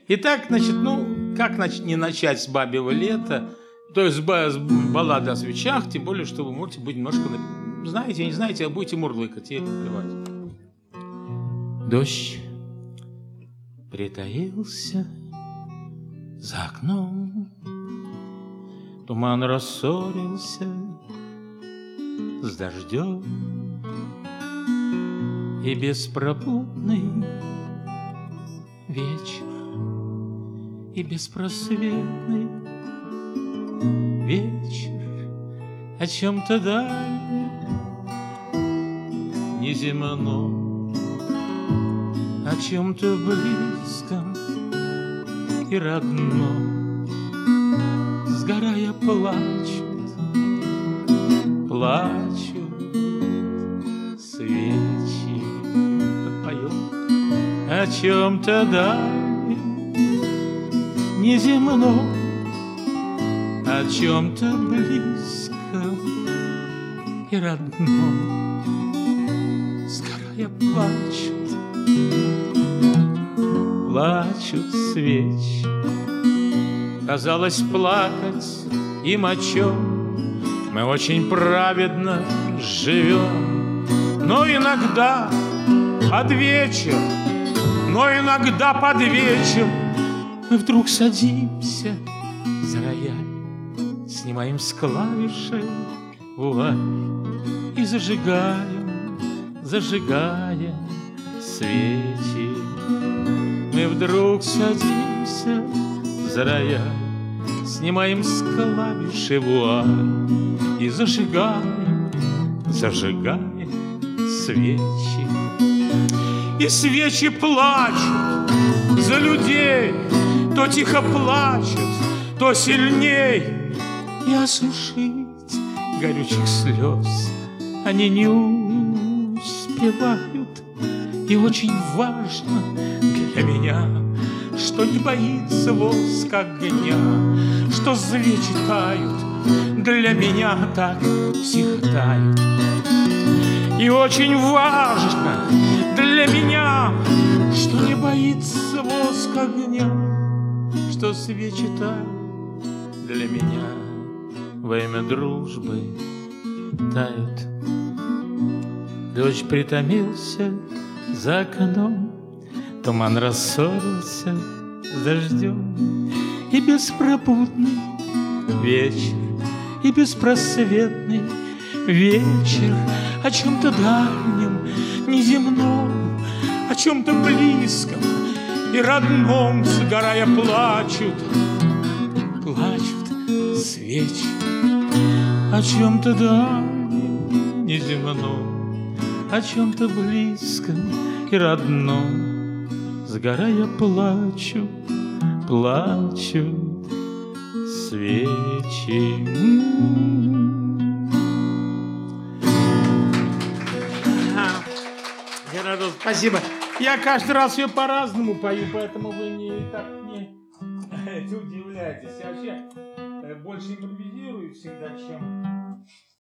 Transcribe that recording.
Итак, значит, как не начать с «Бабьего лета», то есть с баллады о свечах, тем более, что вы можете быть немножко, знаете, не знаете, а будете мурлыкать и плевать. Дождь притаился за окном, туман рассорился с дождем, и беспробудный вечер, и беспросветный вечер о чем-то дальнем, неземном, о чем-то близком и родном. Сгорая, плачут свечи. Подпоем о чем-то дальнем, неземном, о чем-то близком и родном. Сгорая, плачут свечи. Казалось, плакать им о чем мы очень праведно живем. Но иногда под вечер, мы вдруг садимся за рояль, снимаем с клавиши вуаль и зажигаем свечи. Мы вдруг садимся за рояль, снимаем с клавиши вуаль и зажигаем свечи. И свечи плачут за людей, то тихо плачут, то сильней. И осушить горючих слез они не успевают. И очень важно для меня, что не боится воск огня, что свечи тают, для меня так тихо тают. И очень важно для меня, что не боится воск огня, что свечи тают, для меня во имя дружбы тают. Дождь притомился за окном, туман рассорился с дождем, и беспробудный вечер, и беспросветный вечер о чем-то дальнем, неземном, о чем-то близком и родном. Сгорая, плачут свечи о чем-то дальнем, неземном, о чем-то близком и родном. Сгорая, плачут свечи. Спасибо. Я каждый раз ее по-разному пою, поэтому вы не удивляйтесь. Я вообще больше импровизирую всегда, чем